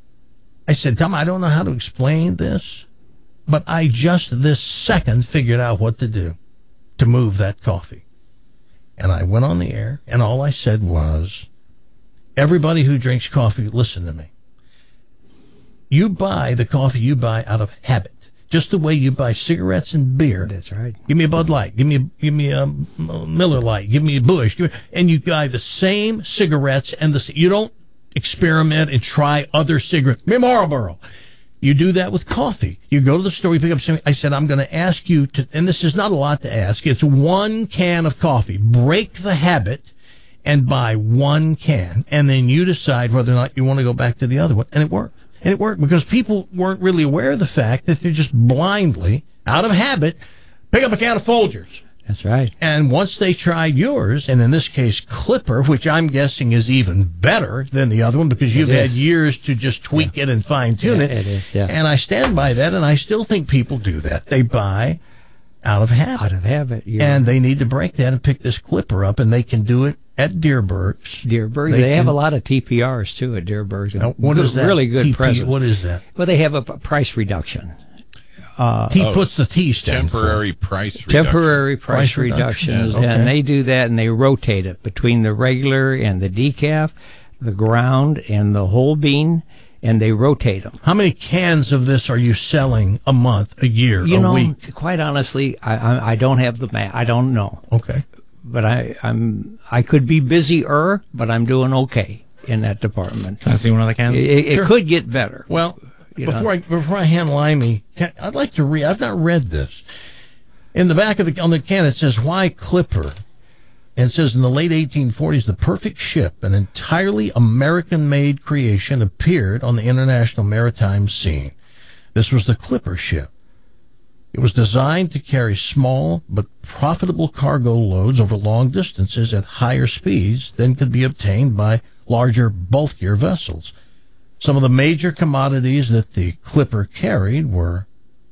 I said, Tom, I don't know how to explain this, but I just this second figured out what to do to move that coffee. And I went on the air, and all I said was, everybody who drinks coffee, listen to me. You buy the coffee you buy out of habit. Just the way you buy cigarettes and beer. That's right. Give me a Bud Light. Give me a, give me a Miller Lite. Give me a Bush. Give me, and you buy the same cigarettes and the you don't experiment and try other cigarettes. Give me Marlboro. You do that with coffee. You go to the store. You pick up something. I said, I'm going to ask you to, and this is not a lot to ask. It's one can of coffee. Break the habit and buy one can, and then you decide whether or not you want to go back to the other one. And it worked. And it worked because people weren't really aware of the fact that they're just blindly, out of habit, pick up a can of Folgers. That's right. And once they tried yours, and in this case Clipper, which I'm guessing is even better than the other one because you've It had is. years to just tweak it and fine tune Yeah, it. it is, yeah. And I stand by that, and I still think people do that. They buy out of habit. Out of habit. You're And they need to break that and pick this Clipper up, and they can do it at Deerberg's. Deerberg. They They, have can- a lot of T P Rs too at Deerberg's. Now, what is that? Really good T P present. What is that? Well, they have a p- price reduction. Uh, T Oh, puts the T stand for. Temporary price reduction. temporary price, Price reduction, reductions, yes, okay. and they do that, and they rotate it between the regular and the decaf, the ground and the whole bean, and they rotate them. How many cans of this are you selling a month, a year, You a know, week? quite honestly, I, I I don't have the math. I don't know, Okay. but I I'm I could be busier, but I'm doing okay in that department. Can I see one of the cans? It, it Sure. could get better. Well, You before know. I before I hand Limey, can- I'd like to read. I've not read this. In the back of the on the can, it says why Clipper, and it says in the late eighteen forties, the perfect ship, an entirely American-made creation, appeared on the international maritime scene. This was the Clipper ship. It was designed to carry small but profitable cargo loads over long distances at higher speeds than could be obtained by larger, bulkier vessels. Some of the major commodities that the Clipper carried were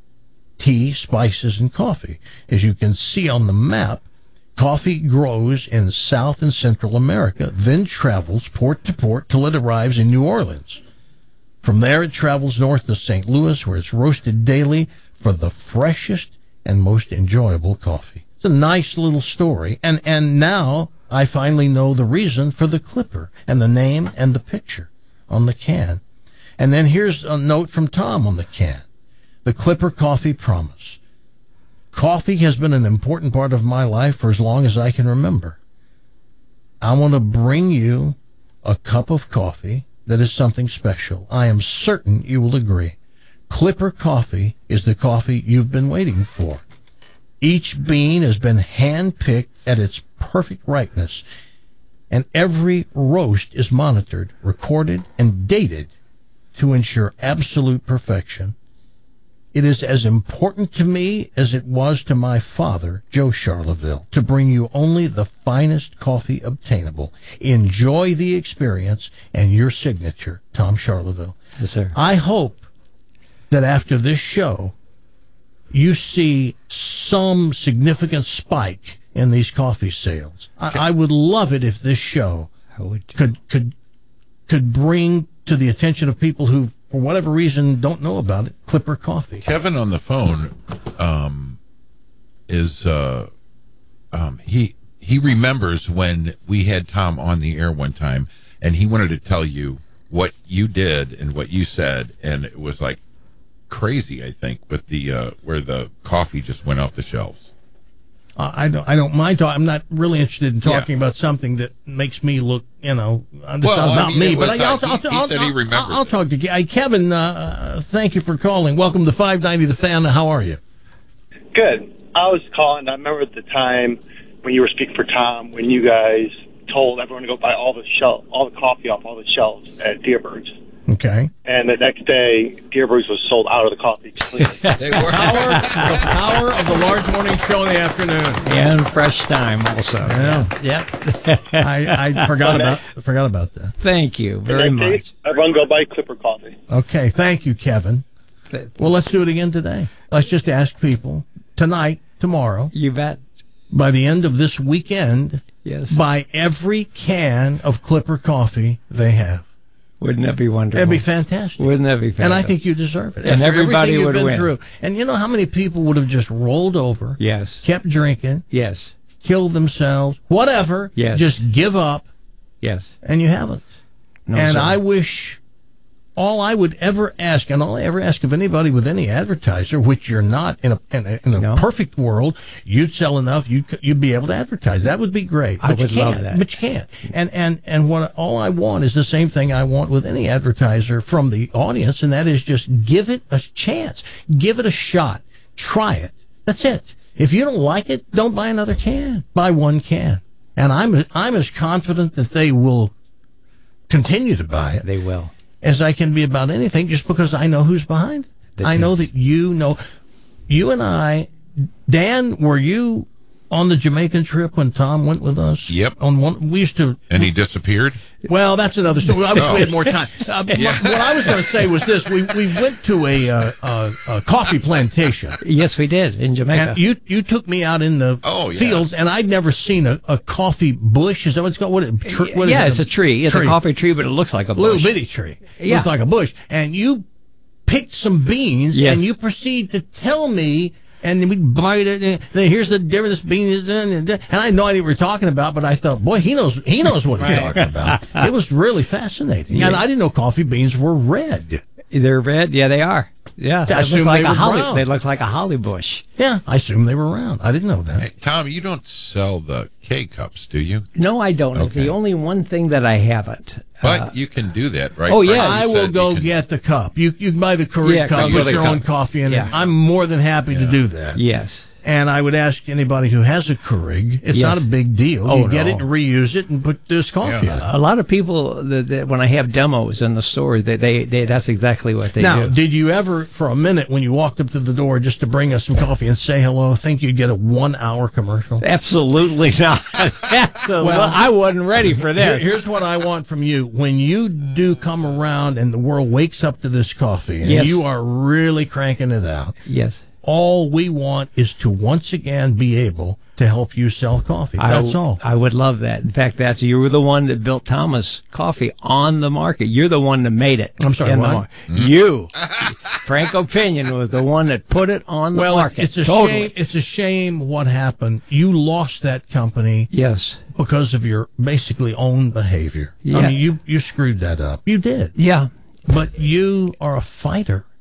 tea, spices, and coffee. As you can see on the map, coffee grows in South and Central America, then travels port to port till it arrives in New Orleans. From there it travels north to Saint Louis, where it's roasted daily for the freshest and most enjoyable coffee. It's a nice little story, and, and now I finally know the reason for the Clipper and the name and the picture on the can. And then here's a note from Tom on the can. The Clipper Coffee Promise. Coffee has been an important part of my life for as long as I can remember. I want to bring you a cup of coffee that is something special. I am certain you will agree. Clipper coffee is the coffee you've been waiting for. Each bean has been hand-picked at its perfect ripeness, and every roast is monitored, recorded, and dated to ensure absolute perfection. It is as important to me as it was to my father, Joe Charleville, to bring you only the finest coffee obtainable. Enjoy the experience and your signature, Tom Charleville. Yes, sir. I hope that after this show, you see some significant spike in these coffee sales. I, I would love it if this show could could could bring to the attention of people who, for whatever reason, don't know about it, Clipper Coffee. Kevin on the phone um, is uh, um, he he remembers when we had Tom on the air one time, and he wanted to tell you what you did and what you said, and it was like crazy, I think, with the uh, where the coffee just went off the shelves. Uh, I don't. I don't mind talking. I'm not really interested in talking yeah. about something that makes me look, you know, it's well, not about I mean, me. Was, but I, I'll, uh, I'll, he, I'll, he said I'll, he remembered. I'll, I'll talk to you. Uh, Kevin. Uh, thank you for calling. Welcome to five ninety The Fan. How are you? Good. I was calling. I remember at the time when you were speaking for Tom, when you guys told everyone to go buy all the shelf, all the coffee off all the shelves at Deerberg's. Okay. And the next day, Deerberg's was sold out of the coffee completely. They were power, the power of the large morning show in the afternoon. And fresh time also. Yeah. Yep. I, I forgot about forgot about that. Thank you very In that much. case, everyone go buy Clipper coffee. Okay. Thank you, Kevin. Well, let's do it again today. Let's just ask people tonight, tomorrow. You bet. By the end of this weekend, yes, buy every can of Clipper coffee they have. Wouldn't that be wonderful? That'd be fantastic. Wouldn't that be fantastic? And I think you deserve it. And After everybody everything would you've been win. through. And you know how many people would have just rolled over, Yes. kept drinking, Yes. killed themselves, whatever, Yes. just give up, Yes. and you haven't. No, and sir. I wish all I would ever ask, and all I ever ask of anybody with any advertiser, which you're not in a in a, in a No. perfect world, you'd sell enough, you'd you'd be able to advertise. That would be great. I But you would love can't. that. But you can't. And and and what all I want is the same thing I want with any advertiser from the audience, and that is just give it a chance, give it a shot, try it. That's it. If you don't like it, don't buy another can. Buy one can. And I'm I'm as confident that they will continue to buy it. They will. As I can be about anything, just because I know who's behind it. They I do. know that you know. You and I, Dan, were you on the Jamaican trip when Tom went with us? Yep. On one, we used to. And he disappeared? Well, that's another story. I wish Oh. we had more time. Uh, Yeah. What I was going to say was this: we we went to a, uh, uh, a coffee plantation. Yes, we did in Jamaica. And you you took me out in the Oh, yeah. fields, and I'd never seen a, a coffee bush. Is that what it's called? What, it, tr- what is yeah, it? it's a tree. It's Tree. a coffee tree, but it looks like a bush. Little bitty tree. Yeah. Looks like a bush. And you picked some beans, Yes. and you proceed to tell me, and we bite it, and then here's the difference, this bean is in, and, and I had no idea what we were talking about, but I thought, boy, he knows he knows what he's Right. talking about. It was really fascinating. Yeah. And I didn't know coffee beans were red. They're red. Yeah, they are. Yeah, I they look assumed like they a were holly. brown. They look like a holly bush. Yeah, I assumed they were round. I didn't know that. Hey, Tom, you don't sell the K-cups, do you? No, I don't. It's Okay. the only one thing that I haven't. But Uh, you can do that, right? Oh, yeah. Frank, you I will said you go can- get the cup. You you can buy the Keurig Yeah, cup, go put get the your cup. own coffee in Yeah. it. I'm more than happy to Yeah. do that. Yes. And I would ask anybody who has a Keurig, it's Yes. not a big deal. Oh, you get no. it and reuse it and put this coffee in. A lot of people, that, that when I have demos in the store, they, they, they that's exactly what they Now, do. did you ever, for a minute, when you walked up to the door just to bring us some coffee and say hello, think you'd get a one-hour commercial? Absolutely not. Absolutely. Well, I wasn't ready for Here- this. here's what I want from you. When you do come around and the world wakes up to this coffee and Yes. you are really cranking it out, Yes. all we want is to once again be able to help you sell coffee. That's I, all. I would love that. In fact, that's you were the one that built Thomas Coffee on the market. You're the one that made it. I'm sorry, in the what? mar- You, Frank Opinion, was the one that put it on the Well, market. it's a totally. shame. It's a shame what happened. You lost that company Yes. because of your basically own behavior. Yeah. I mean, you you screwed that up. You did. Yeah. But you are a fighter,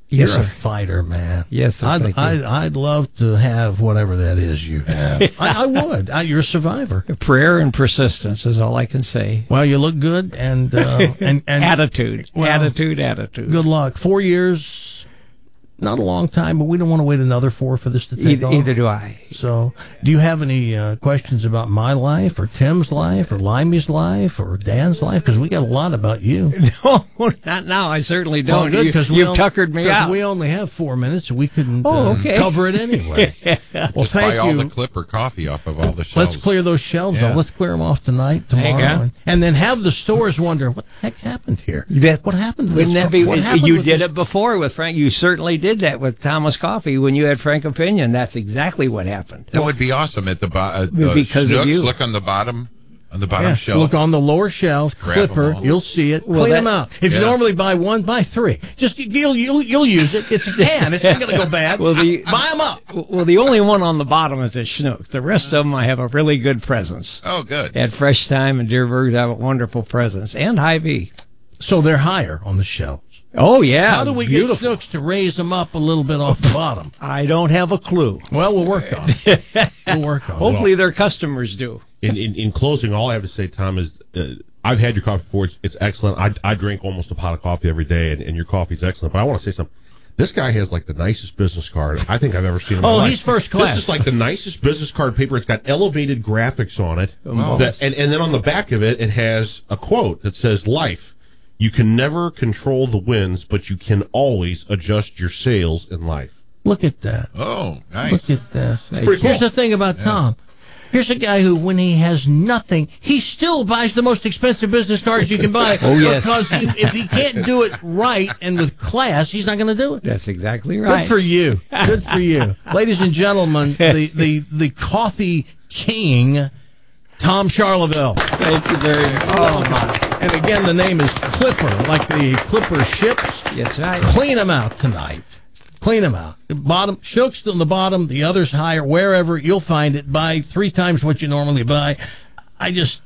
Yes, You're sir. a fighter, man. Yes, sir. I'd, Thank you. I'd, I'd love to have whatever that is you have. I, I would. I, you're a survivor. Prayer and persistence is all I can say. Well, you look good, and uh, and, and attitude, well, attitude, attitude. Good luck. Four years, not a long time, but we don't want to wait another four for this to take Either, off. either do I. So, do you have any uh, questions about my life, or Tim's life, or Limey's life, or Dan's life? Because we got a lot about you. No, not now. I certainly don't. Well, good, you, 'cause we you've on- tuckered me 'cause out. we only have four minutes, so we couldn't Oh, uh, okay. cover it anyway. Well, Just thank buy all you. the Clipper coffee off of all the shelves. Let's clear those shelves Yeah. off. Let's clear them off tonight, There you tomorrow, go. and, and then have the stores wonder what the heck happened here. That, What happened to wouldn't this? that be? What happened You with did this? it before with Frank. You certainly did that with Thomas Coffee when you had Frank Opinion. That's exactly what happened. That would be awesome at the bottom. Uh, Because of Schnucks, you. Look on the bottom, on the bottom Yeah, shelf. look on the lower shelves, Grab 'em Clipper. all. You'll see it. Well, Clean that- them out. If you Yeah. normally buy one, buy three. Just you'll you'll you'll use it. It's a can. It's not going to go bad. Well, the- buy them up. Well, the only one on the bottom is at Schnucks. The rest of them, I have a really good presence. Oh, good. At Fresh Time and Deerbergs, I have a wonderful presence. And Hy-Vee. So they're higher on the shelves. Oh, yeah. How do we beautiful. get Snooks to raise them up a little bit off the bottom? I don't have a clue. Well, we'll work on it. We'll work on it. Hopefully their customers do. In, in in closing, all I have to say, Tom, is uh, I've had your coffee before. It's, it's excellent. I, I drink almost a pot of coffee every day, and, and your coffee's excellent. But I want to say something. This guy has like the nicest business card I think I've ever seen in my Oh, life. he's first class. This is like the nicest business card paper. It's got elevated graphics on it. Oh. That, and, and then on the back of it, it has a quote that says, "Life. You can never control the winds, but you can always adjust your sails in life." Look at that. Oh, nice. Look at this. Pretty Here's cool. the thing about Tom. Here's a guy who, when he has nothing, he still buys the most expensive business cards you can buy. Oh, yes. Because he, if he can't do it right and with class, he's not going to do it. That's exactly right. Good for you. Good for you. Ladies and gentlemen, the, the, the coffee king, Tom Charleville. Thank you very much. Oh, my. And again, the name is Clipper, like the Clipper ships. Yes, right. Clean them out tonight. Clean them out. The bottom, Schnucks on the bottom, the others higher, wherever, you'll find it. Buy three times what you normally buy. I just,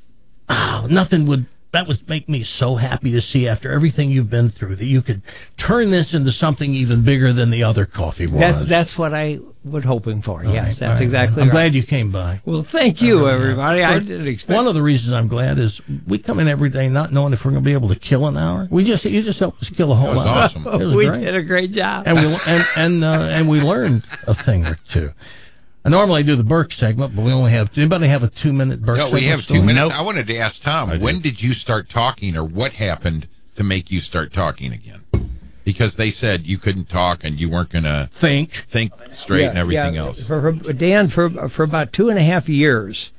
oh, nothing would, that would make me so happy to see after everything you've been through that you could turn this into something even bigger than the other coffee was. That, that's what I was hoping for. All yes, right, that's all right. exactly I'm right. glad you came by. Well, thank you, I really am. everybody. I For- didn't expect. One of the reasons I'm glad is we come in every day not knowing if we're going to be able to kill an hour. We just you just helped us kill a whole That was hour. awesome. It was we great. did a great job. and we and and uh, and we learned a thing or two. I normally do the Burke segment, but we only have. Anybody have a two minute Burke? No, segment we have still? two minutes. Nope. I wanted to ask Tom, I do. when did you start talking, or what happened to make you start talking again? Because they said you couldn't talk and you weren't going to Think. think straight Yeah, and everything yeah. else. For, for Dan, for for about two and a half years,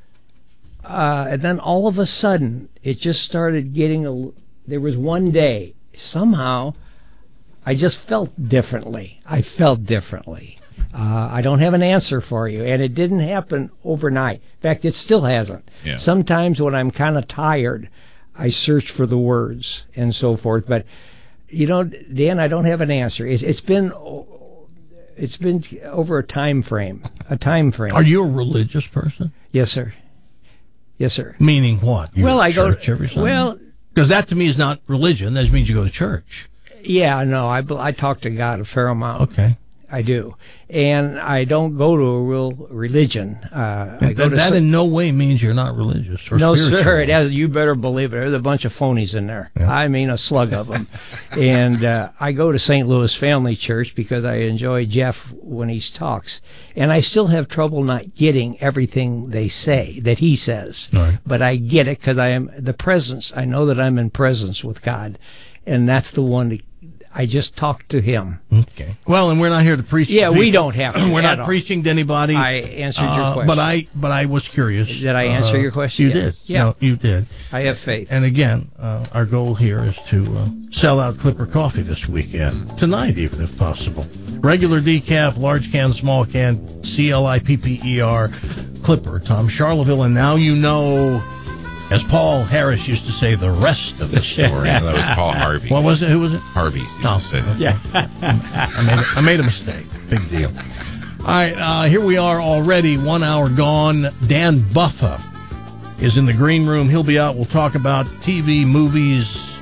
uh, and then all of a sudden, it just started getting a. There was one day somehow, I just felt differently. I felt differently. Uh, I don't have an answer for you, and it didn't happen overnight. In fact, it still hasn't. Yeah. Sometimes when I'm kind of tired, I search for the words and so forth. But you know, Dan, I don't have an answer. It's, it's been it's been over a time frame. A time frame. Are you a religious person? Yes, sir. Yes, sir. Meaning what? You well, go to I go. church every Sunday. Well, because that to me is not religion. That just means you go to church. yeah, no, I I talk to God a fair amount. Okay. I do, and I don't go to a real religion. Uh, I go That, to that some- in no way means you're not religious or no, spiritual. sir. It has. You better believe it. There's a bunch of phonies in there. Yeah. I mean, a slug of them. and uh, I go to Saint Louis Family Church because I enjoy Jeff when he talks, and I still have trouble not getting everything they say that he says. Right. But I get it because I am the presence. I know that I'm in presence with God, and that's the one that I just talk to Him. Okay. Well, and we're not here to preach. to Yeah, we people. don't have to We're at not all. preaching to anybody. I answered your Uh, question. But I, but I was curious. Did I answer Uh, your question? You Yeah. did. Yeah. No, you did. I have faith. And again, uh, our goal here is to uh, sell out Clipper Coffee this weekend, tonight even if possible. Regular decaf, large can, small can, C L I P P E R, Clipper, Tom Charleville, and now you know, as Paul Harris used to say, the rest of the story. Yeah, that was Paul Harvey. What was it? Who was it? Harvey used Oh, to say that. Yeah. I made, a, I made a mistake. Big deal. All right, uh, here we are already, one hour gone. Dan Buffa is in the green room. He'll be out. We'll talk about T V, movies,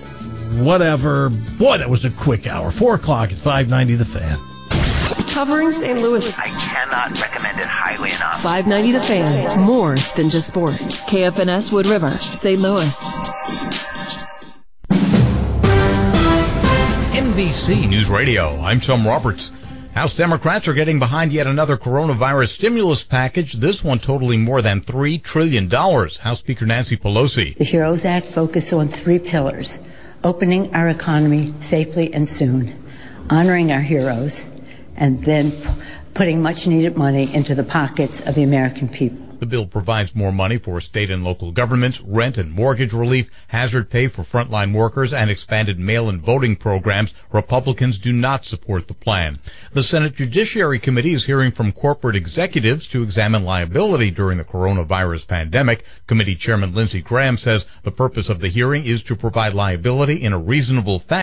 whatever. Boy, that was a quick hour. Four o'clock at five ninety The Fan. Covering Saint Louis. I cannot recommend it highly enough. five ninety The Fan. More than just sports. K F N S Wood River, Saint Louis. N B C News Radio, I'm Tom Roberts. House Democrats are getting behind yet another coronavirus stimulus package, this one totaling more than three trillion dollars. House Speaker Nancy Pelosi. The HEROES Act focuses on three pillars: opening our economy safely and soon, honoring our heroes, and then p- putting much-needed money into the pockets of the American people. The bill provides more money for state and local governments, rent and mortgage relief, hazard pay for frontline workers, and expanded mail-in voting programs. Republicans do not support the plan. The Senate Judiciary Committee is hearing from corporate executives to examine liability during the coronavirus pandemic. Committee Chairman Lindsey Graham says the purpose of the hearing is to provide liability in a reasonable fashion